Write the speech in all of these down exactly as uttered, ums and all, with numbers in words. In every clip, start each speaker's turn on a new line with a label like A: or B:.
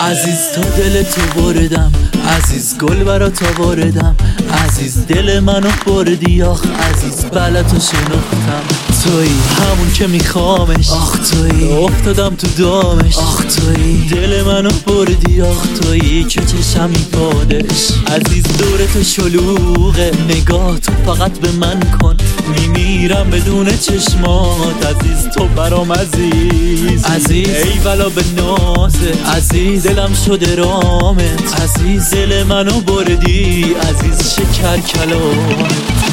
A: عزیز تا دل تو بردم، عزیز گل برا تا بردم، عزیز دل منو بردی آخ عزیز بلتو شنفتم. تویی همون که میخوامش، آخ تویی افتادم تو دامش، آخ تویی دل منو بردی آخ تویی که چشم میپادش. عزیز دور تو شلوغه، نگاه تو فقط به من کن، میمیرم بدون چشمات عزیز تو برام عزیز. عزیز ای بلا به نازه، عزیز دلم شده رامت، عزیز دل منو بردی عزیز شکر کلام.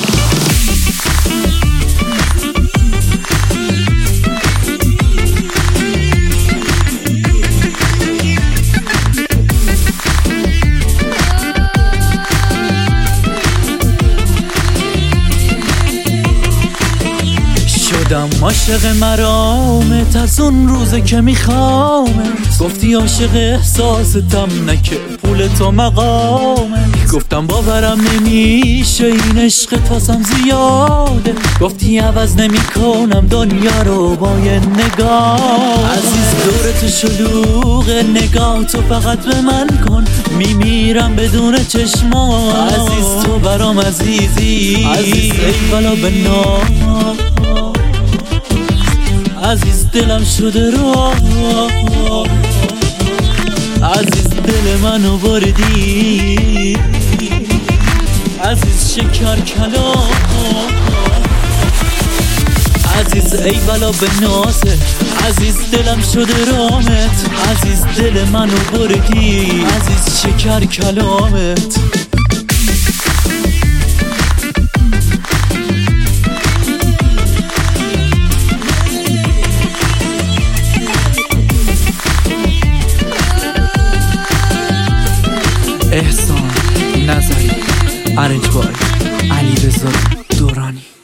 A: شدم عاشق مرامت از اون روزه که میخوامت، گفتی عاشق احساستم نه که پول تو مقامت. گفتم باورم نمیشه این عشق واسم زیاده، گفتی عوض نمی کنم دنیا رو با یه نگاه. عزیز دور تو شلوغه، نگاه تو فقط به من کن، میمیرم بدون چشمات عزیز تو برام عزیزی. عزیز ای بلا به نام، عزیز دلم شده را، عزیز دل منو بردی عزیز شکر کلام. عزیز ای بلا به نازه، عزیز دلم شده رامت، عزیز دل منو بردی عزیز شکر کلامت. احسان نظری، ارنج بای علیرضا دورانی.